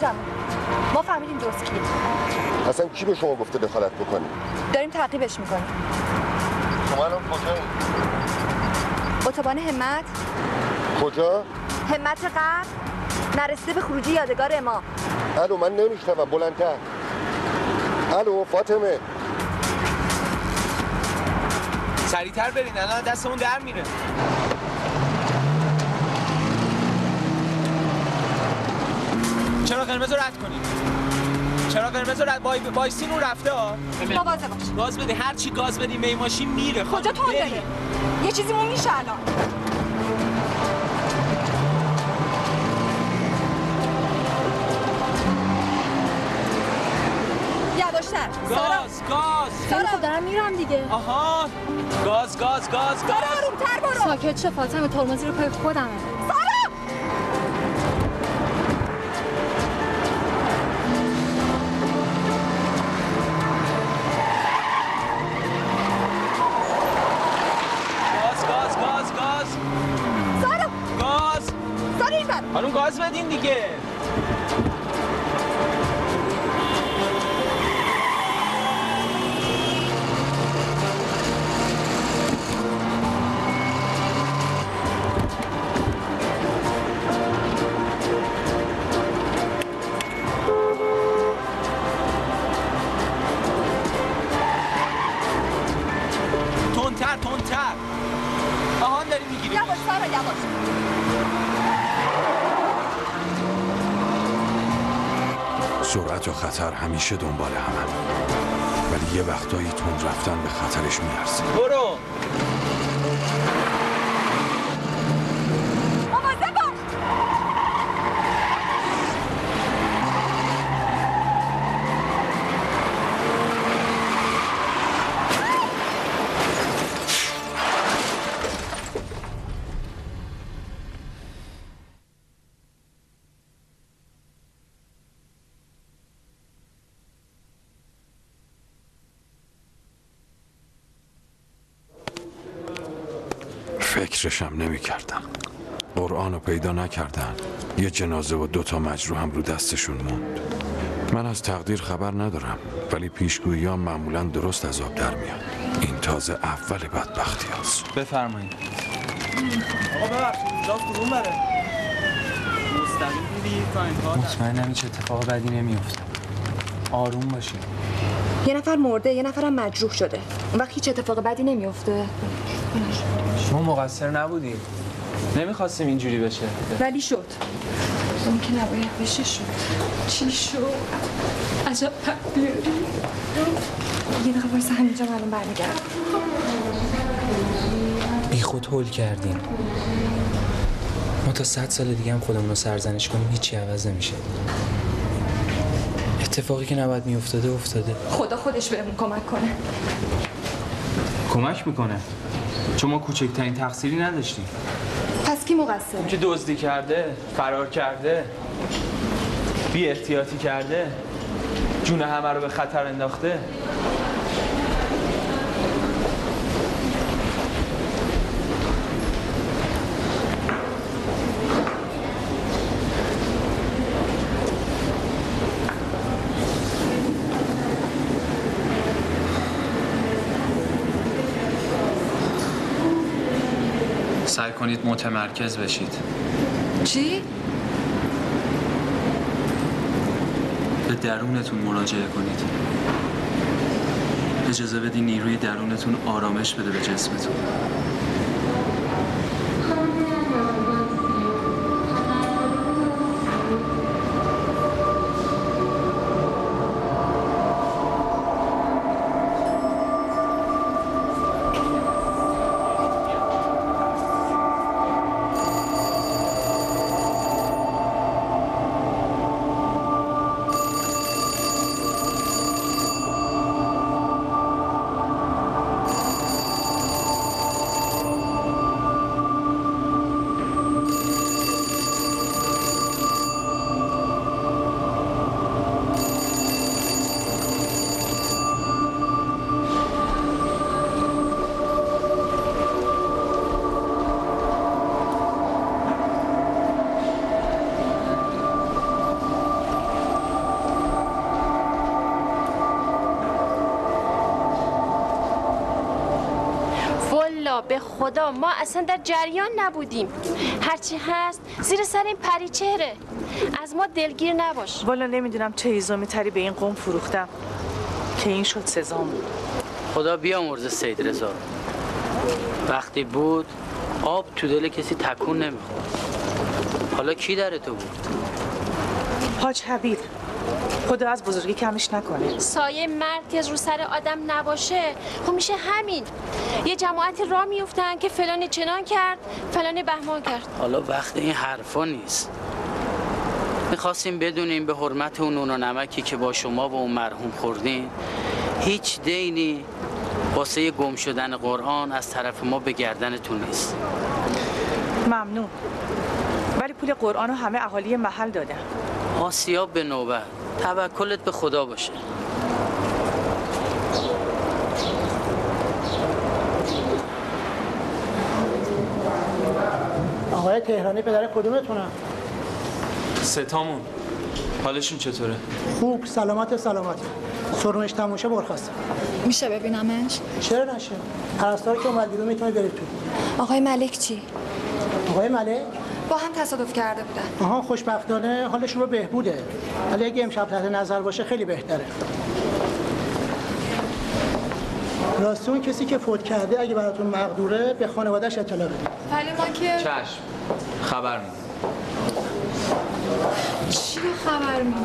جمع. ما فهمیدیم جز کیه. اصلا کی به شما گفته دخالت بکنی؟ داریم تعقیبش میکنیم. شما الان کجایی؟ اتوبان همت. کجا؟ همت غرب نرسیده به خروجی یادگار ما. الو من نمیشنوم، بلندتر. الو فاطمه. سریعتر برین الان دستمون در میره. چرا قرمز رو رد کنیم؟ چرا قرمز رو رد وایسین اون رفته ها؟ مواظب باش. گاز بده، هر چی گاز بدیم به این ماشین میره. کجا تون داره؟ یه چیزیمون میشه الان. یواشتر. گاز. خب دارم میرم دیگه. آها. گاز. سارا آرومتر برو. ساکت شو فاطمه، ترمزی رو پای خودمه. خانوم گاز بدین دیگه. تندتر. آهان داری میگیری. یواش سارا یواش. سرعت و خطر همیشه دنبال همن، ولی یه وقتایی تند رفتن به خطرش میارزه. برو. مواظب باش. فکرشم نمی کردم. قرآن رو پیدا نکردن، یه جنازه و 2 مجروح هم رو دستشون موند. من از تقدیر خبر ندارم، ولی پیشگویی ها معمولا درست از آب در میاد. این تازه اول بدبختی هست. بفرمایید. آقا ببخشید اینجا کدوم بره؟ مستقیم میری تا انتها. مطمئنم هیچ اتفاق بدی نمیفته. آروم باشی. یه نفر مرده، یه نفرم مجروح شده. اون وقت هیچ اتفاق بدی نمیفته. شما مقصر نبودیم. نمیخواستیم اینجوری بشه. ولی شد. اون که نباید بشه شد. چی شد؟ عجب تقدیری. یه دقیقه وایسا همینجا من الان برمیگردم. بی خود هول کردیم. ما تا 100 سال دیگه هم خودمون رو سرزنش کنیم هیچی عوض نمیشه. اتفاقی که نباید میافتاده افتاده. خدا خودش بهمون کمک کنه. کمک میکنه. چون ما کوچکترین تقصیری نداشتیم. پس کی مقصره؟ که دزدی کرده، فرار کرده، بی احتیاطی کرده، جون همه رو به خطر انداخته. سعی کنید متمرکز بشید. چی؟ به درونتون مراجعه کنید. اجازه بدین نیروی درونتون آرامش بده به جسمتون. والا به خدا ما اصلا در جریان نبودیم. هرچی هست زیر سر این پریچهره. از ما دلگیر نباش. والا نمیدونم چه هیزمی تری به این قوم فروختم که این شد سزام. خدا بیامرزه سید رضا. وقتی بود آب تو دل کسی تکون نمیخورد. حالا کی در تو بود؟ حاج حبیب. خدا از بزرگی کمش نکنه. سایه مرد که رو سر آدم نباشه خب میشه همین. یه جماعتی راه میفتن که فلانی چنان کرد فلانی بهمان کرد. حالا وقت این حرفا نیست. میخواستیم بدونیم به حرمت اون نون و نمکی که با شما و اون مرحوم خوردین هیچ دینی واسه گم شدن قرآن از طرف ما به گردنتون نیست. ممنون. ولی پول قرآن رو همه اهالی محل دادن. آسیاب به نوبت. توکلت به خدا باشه. آقای تهرانی پدر کدومتونن؟ ستامون. حالشون چطوره؟ خوب، سلامت. سرمش تموشه برخواست. میشه ببینمش؟ چرا نشه؟ پرستاری که اومد بیرون میتونه برید تو. آقای ملک چی؟ آقای ملک؟ با هم تصادف کرده بودن. آها، خوشبختانه حالشون رو بهبوده. ولی اگه امشب تحت نظر باشه خیلی بهتره. راستی اون کسی که فوت کرده اگه براتون مقدوره به خانواده‌اش اطلاع بدید. ولی ما که چشم. خبر میدم. چی رو خبر میدیم؟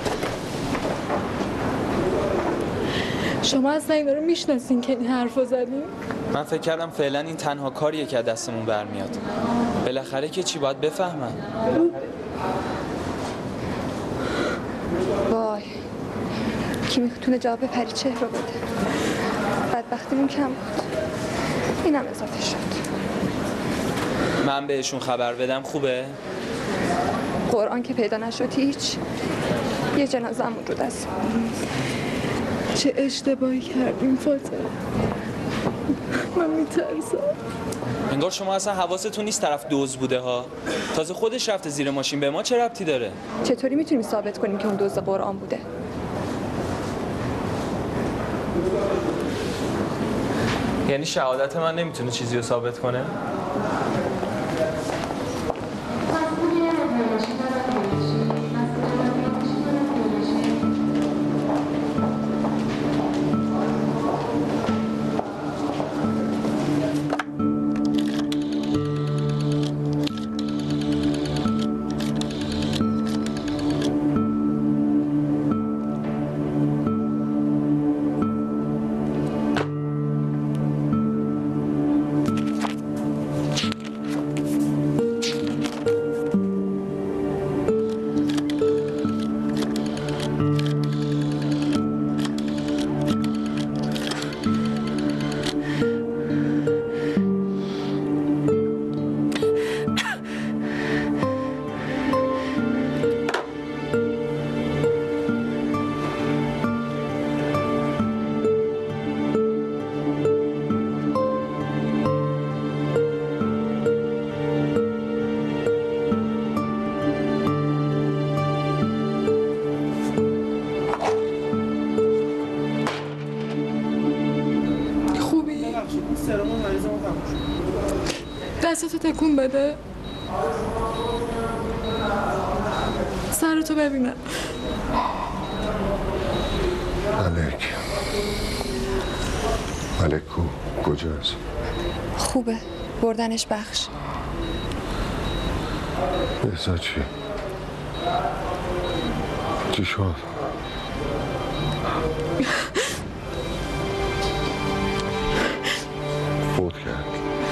شما اصلا اینا رو میشناسین که این حرفو زدیم؟ من فکر کردم فعلا این تنها کاریه که از دستمون برمیاد. بالاخره که چی باید بفهمن. وای کی میتونه جواب پریچهره رو بده؟ بدبختیمون کم بود. اینم اضافه شد. من بهشون خبر بدم خوبه؟ قرآن که پیدا نشد هیچ. یه جنازه‌مون رو دست. چه اشتباهی کردیم فاطمه. من میترسم. انگار شما اصلا حواستون نیست طرف دزد بوده ها. تازه خودش رفته زیر ماشین، به ما چه ربطی داره؟ چطوری میتونیم ثابت کنیم که اون دزد قرآن بوده؟ یعنی شهادت من نمیتونه چیزی رو ثابت کنه؟ دستتو تکون بده. سرتو ببینم. ملک کجاست؟ خوبه. بردنش بخش. احسا چی شد؟ فوت کرد.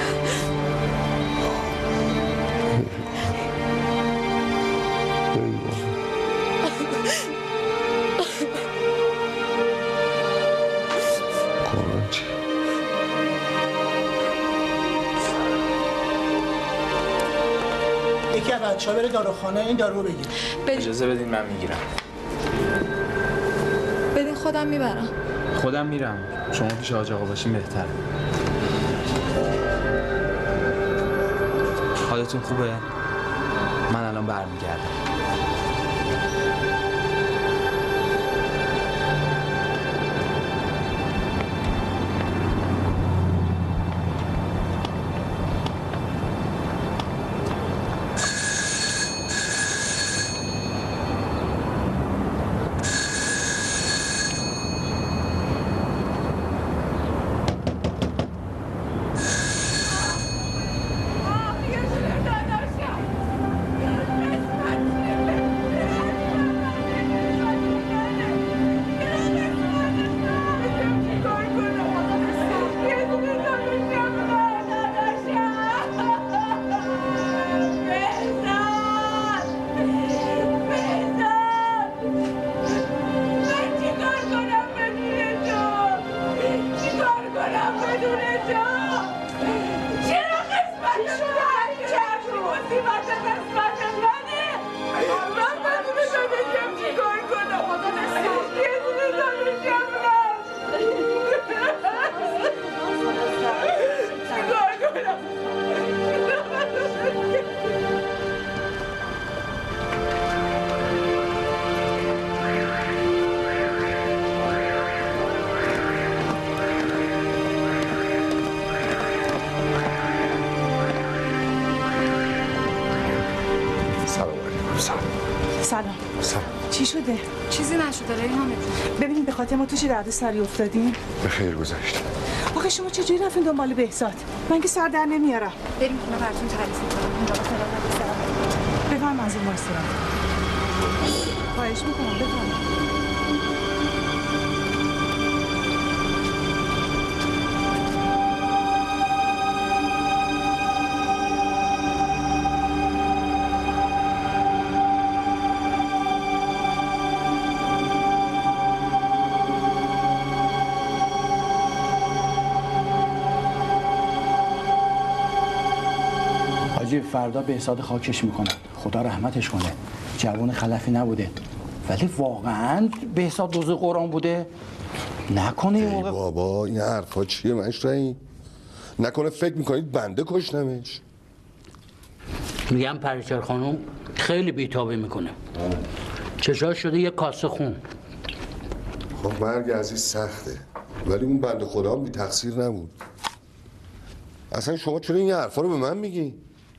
یکی از بچه‌ها بره داروخانه این دارو بگیر. اجازه بدین من میگیرم. بدین خودم میبرم. خودم میرم. شما پیش حاج آقا باشین بهتره. حالتون خوبه؟ من الان برمیگردم. چی شده؟ چیزی نشده ریحانه جون. ببینید به خاطر ما تو چه دردسری افتادیم؟ به خیر گذشت. آخه شما چجوری رفتین دنبال بهزاد؟ من که سر در نمیارم. بریم خونه براتون تعریف می‌کنم. اینجا با سلامت بفرمایید منزل ما استراحت. خواهش می‌کنم بفرمایید. فردا بهزاد خاکش میکنن، خدا رحمتش کنه، جوان خلفی نبوده. ولی واقعا بهزاد دوز قرآن بوده؟ نکنه ای بابا این حرفا چیه مشرعی؟ نکنه فکر میکنید بنده کشتمش؟ میگم پریچهر خانم خیلی بیتابی میکنه، چشاش شده یه کاسه خون. خب مرگ عزیز سخته، ولی اون بنده خدا هم بی تقصیر نبود. اصلا شما چرا این حرفا رو به من میگی؟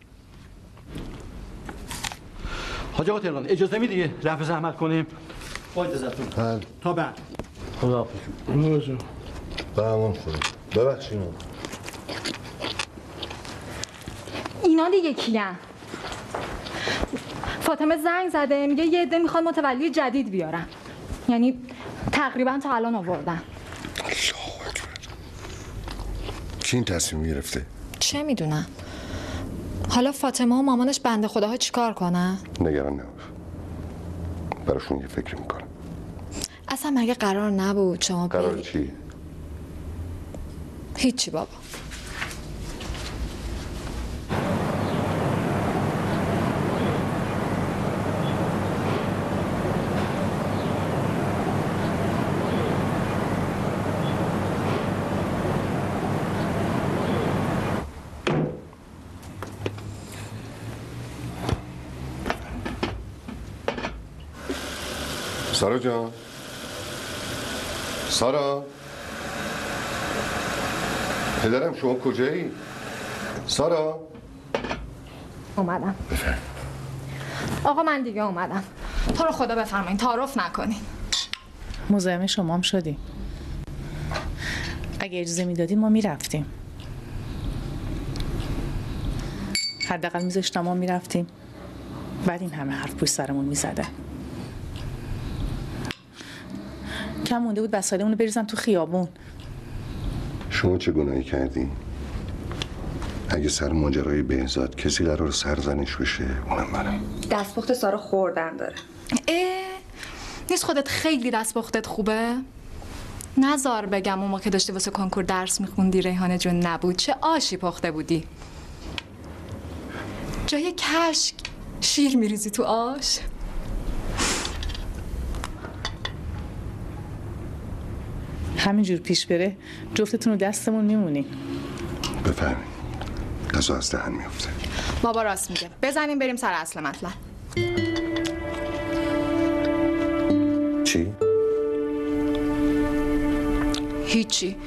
حاج آقا تهران اجازه میدی رفع زحمت کنیم؟ با اجازهتون. بله. تا بعد. خدا حافظ. بهمان خدا. ببخشید. اینا دیگه کیان؟ فاطمه زنگ زده میگه یه عده میخواد متولی جدید بیارن. یعنی تقریبا تا الان آوردن. الله اکبر. کی این تصمیم گرفته؟ چه میدونم. حالا فاطمه و مامانش بنده خداها چیکار کنن؟ نگران نباش. براشون یه فکری میکنم. اصلا مگه قرار نبود شما قرار چی؟ هیچی بابا. سارا جان، سارا، پدرم شما کجایی؟ سارا اومدم. بفرم. آقا من دیگه اومدم. تو رو خدا بفرمایید تعارف نکنین. مزاحم شما هم شدیم. اگه اجازه میدادین ما میرفتیم. حداقل میذاشتم ما میرفتیم. بعد این همه حرف پشت سرمون میزدن. کم مونده بود وسایلمون رو بریزن تو خیابون. شما چه گناهی کردی؟ اگه سر ماجرای بهزاد کسی قرار سرزنش بشه اونم منم. دستپخت سارا خوردن داره. نیست خودت خیلی دستپختت خوبه؟ نزار بگم اون ما که داشتی واسه کنکور درس میخوندی ریحانه جون نبود چه آشی پخته بودی. جای کشک شیر میریزی تو آش. همینجور پیش بره جفتتون رو دستمون میمونیم. بفهمید غذا از دهن میفته. بابا راست میگه. بزنیم بریم سر اصل مطلب. چی؟ هیچی.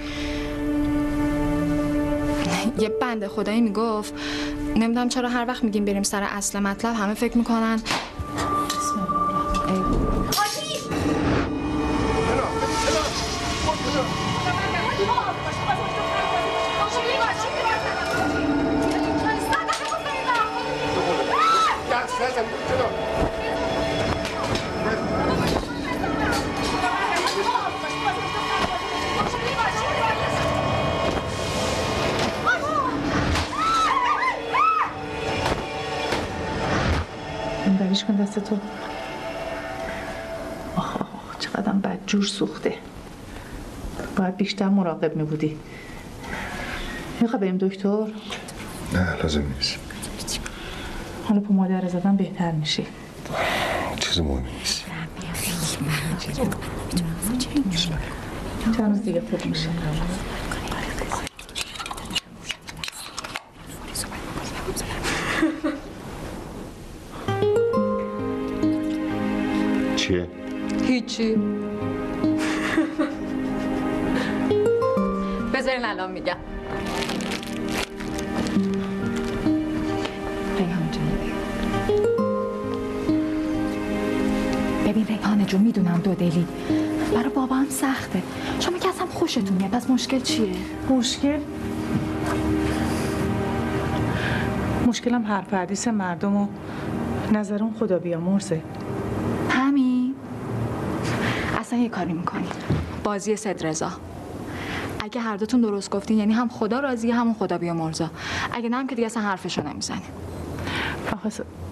یه بنده خدایی میگفت نمیدونم چرا هر وقت میگیم بریم سر اصل مطلب همه فکر میکنن بریش کن دست تو. آخ چقدر بدجور سوخته. باید بیشتر مراقب می بودی. میخواه بریم دکتر؟ نه لازم نیست. حالا پا مادر زدن بهتر میشی. چیز مهمی نیست. چند روز دیگه خوب میشه. چیه؟ هیچی. بذارین الان میگم. ریحانه جان ببین ریحانه جون میدونم دو دلی برای بابا هم سخته. شما که اصلا خوشتون میاد، پس مشکل چیه؟ مشکلم حرف حدیث مردم و نظر اون خدا بیامرزه. همین؟ اصلا یه کاری میکنین، بازی سید رضا. اگه هر دوتون درست گفتین یعنی هم خدا راضیه همون خدا بیامرزه، اگه نه هم که دیگه اصلا حرفشو نمیزنیم. آخه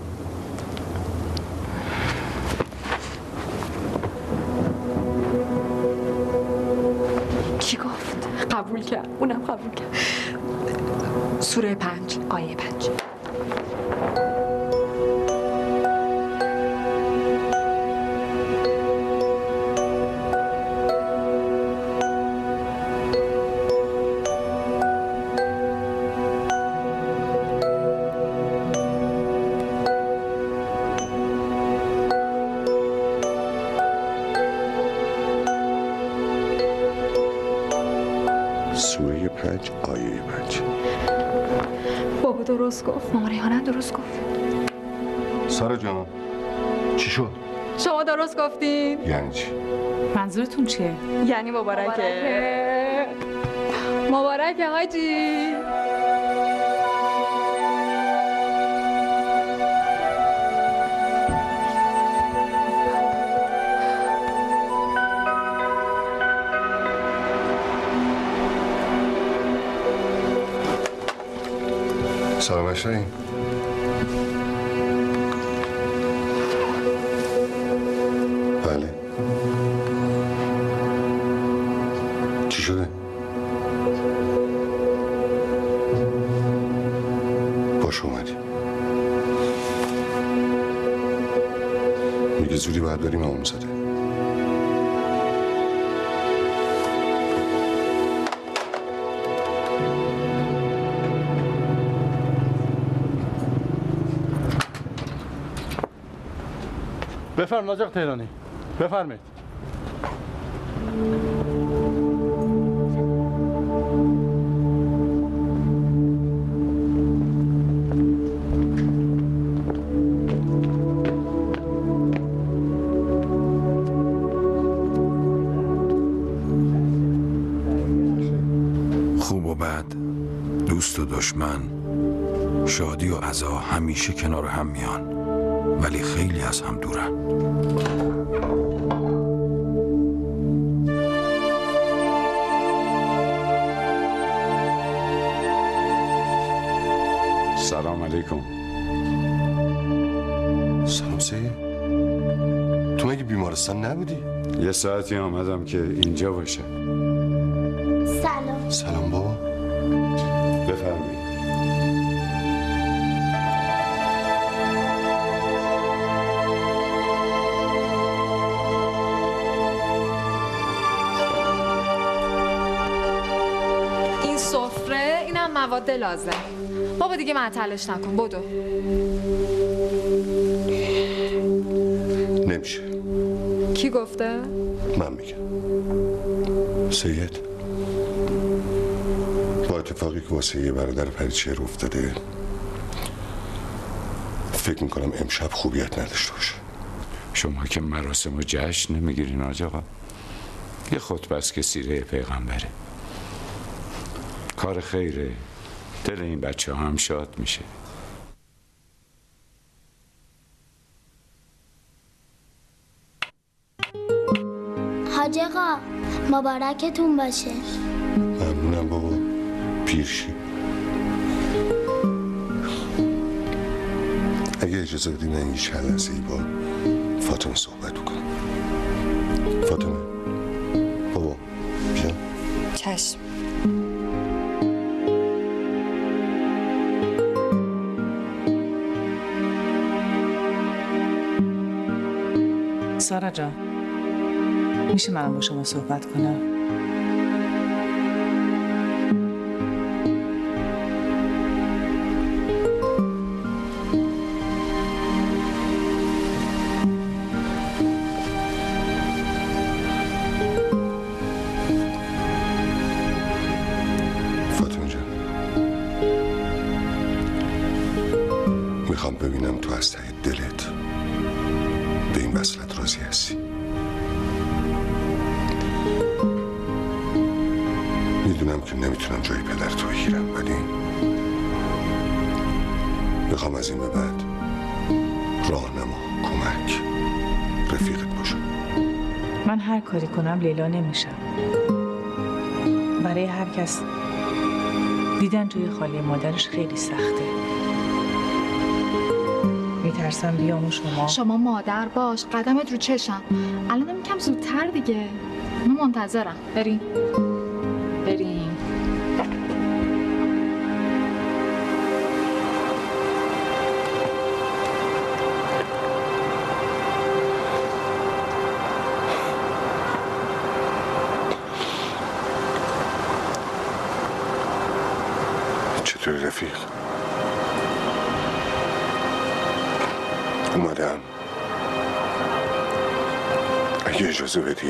کی گفت؟ قبول کرد، اونم قبول کرد. سوره 5 آیه 5. سوره 5 آیه 5. بابا درست گفت، مامان ریحانه درست گفت. سارا جان چی شد؟ شما درست گفتین؟ یعنی چی؟ منظورتون چیه؟ یعنی مبارکه. مبارکه حاجی. سلام شاهین. بله. چی شده؟ باش اومدی. میگه زودی باید بریم امامزاده. بفرمایید آقا تهرانی، بفرمایید. خوب و بد، دوست و دشمن، شادی و عزا همیشه کنار هم میان، ولی خیلی از هم دورن. سلام علیکم. سلام سید. تو مگه بیمارستان نبودی؟ یه ساعتی آمدم که اینجا باشه. سلام. سلام بابا. بفرمایید. این سفره، اینم مواد لازم. بابا دیگه معطلش نکن، بدو. نمیشه. کی گفته؟ من میگم. سید، با اتفاقی که واسه یه برادر پریچهر افتاده فکر میکنم امشب خوبیت نداشته باشه. شما که مراسم و جشن نمیگیرین آج آقا. یه خطبه است که سیره پیغمبره. کار خیره، دل این بچه ها هم شاد میشه. حاج آقا مبارکتون باشه. ممنونم بابا. پیرشی. اگه اجازه بدی من یه چند لحظه‌ای با فاطمه صحبت کنم. فاطمه بابا بیا. چشم. سارا جان، میشه منم با شما صحبت کنم؟ فاطمه جان، میخوام ببینم تو از ته دلت به این وصلت راضی هستی. که نمیتونم جای پدر تو بگیرم، ولی میخوام از این به بعد راهنما، کمک، رفیقت باشم. من هر کاری کنم لیلا نمیشم. برای هر کس دیدن جای خالی مادرش خیلی سخته. میترسم بیام و شما مادر باش، قدمت رو چشم. الانم کم زودتر دیگه. من منتظرم. بریم. چطوری رفیق؟ اومدم. اگه اجازه بدی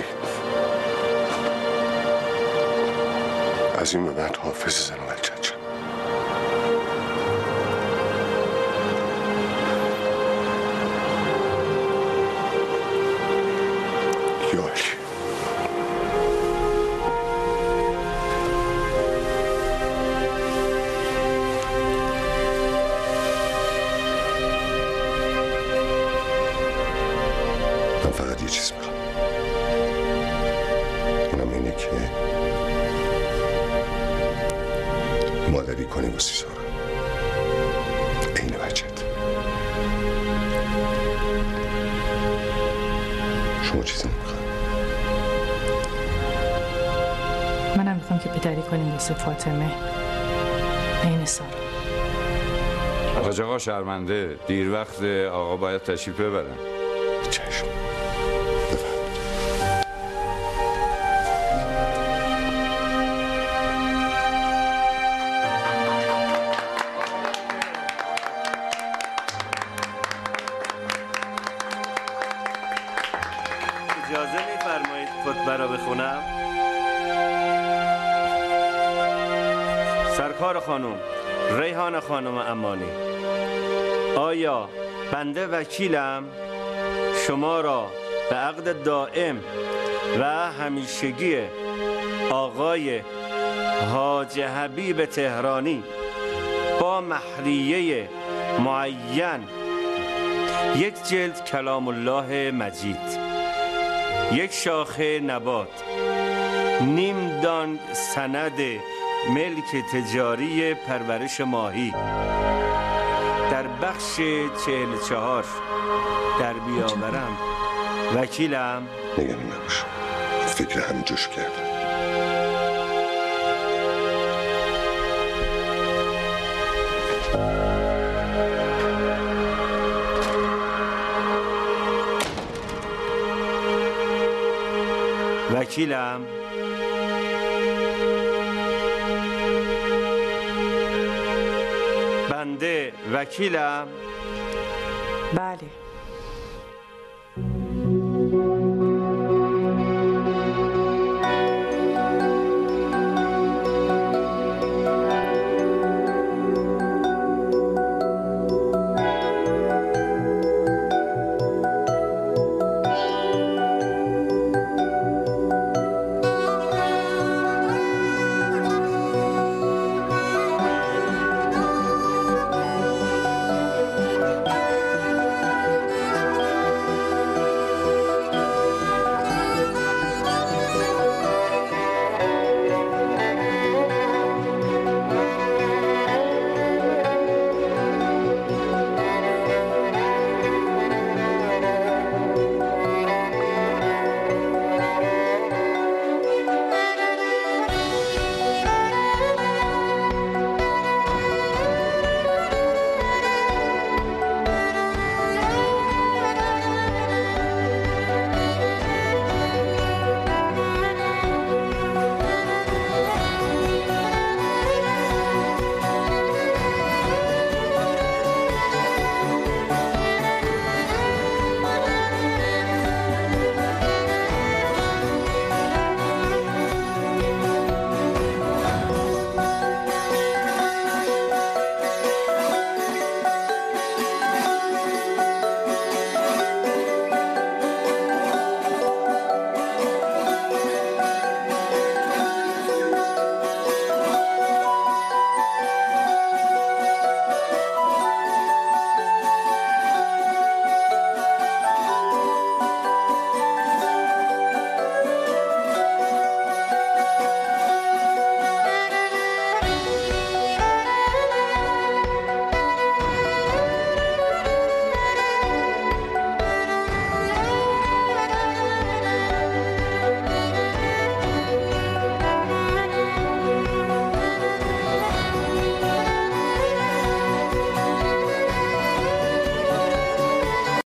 از این به بعد حافظ زن و بچه‌چم. یاش من فقط یه چیز میخوام، اونم اینه که مادری کنی واسه سارا، عین بچت. شما چیزی نمیخواد؟ منم میخوام که پدری کنیم واسه فاطمه، عین سارا. حاج آقا شرمنده، دیر وقت، آقا باید تشریف ببرن. چشم. اجازه میفرمایید خطبه را بخونم؟ سرکار خانم ریحان خانم امانی، آیا بنده وکیلم شما را به عقد دائم و همیشگی آقای حاج حبیب تهرانی با مهریه معین، یک جلد کلام الله مجید، یک شاخه نبات، نیم دانگ سند ملک تجاری پرورش ماهی در بخش 44 در بیاورم وکیلم؟ نگران نباش، فکر همین جوش کردم. وکیلم؟ بنده وکیلم؟ بله.